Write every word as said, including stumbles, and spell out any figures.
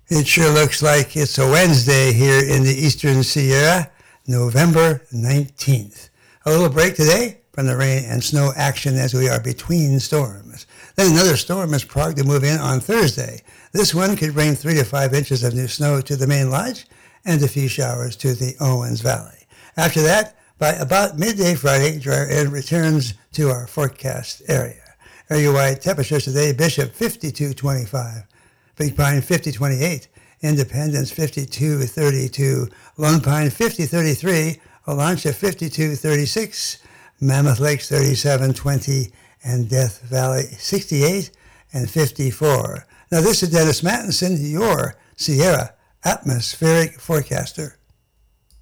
It sure looks like it's a Wednesday here in the Eastern Sierra, November nineteenth. A little break today from the rain and snow action as we are between storms. Then another storm is proggy to move in on Thursday. This one could bring three to five inches of new snow to the main lodge and a few showers to the Owens Valley. After that, by about midday Friday, dry air returns to our forecast area. Area-wide temperatures today: Bishop fifty-two twenty-five, Big Pine fifty twenty-eight, Independence fifty-two thirty-two, Lone Pine fifty thirty-three, Olancha fifty-two thirty-six, Mammoth Lakes thirty-seven twenty, and Death Valley sixty-eight and fifty-four. Now this is Dennis Mattinson, your Sierra atmospheric forecaster.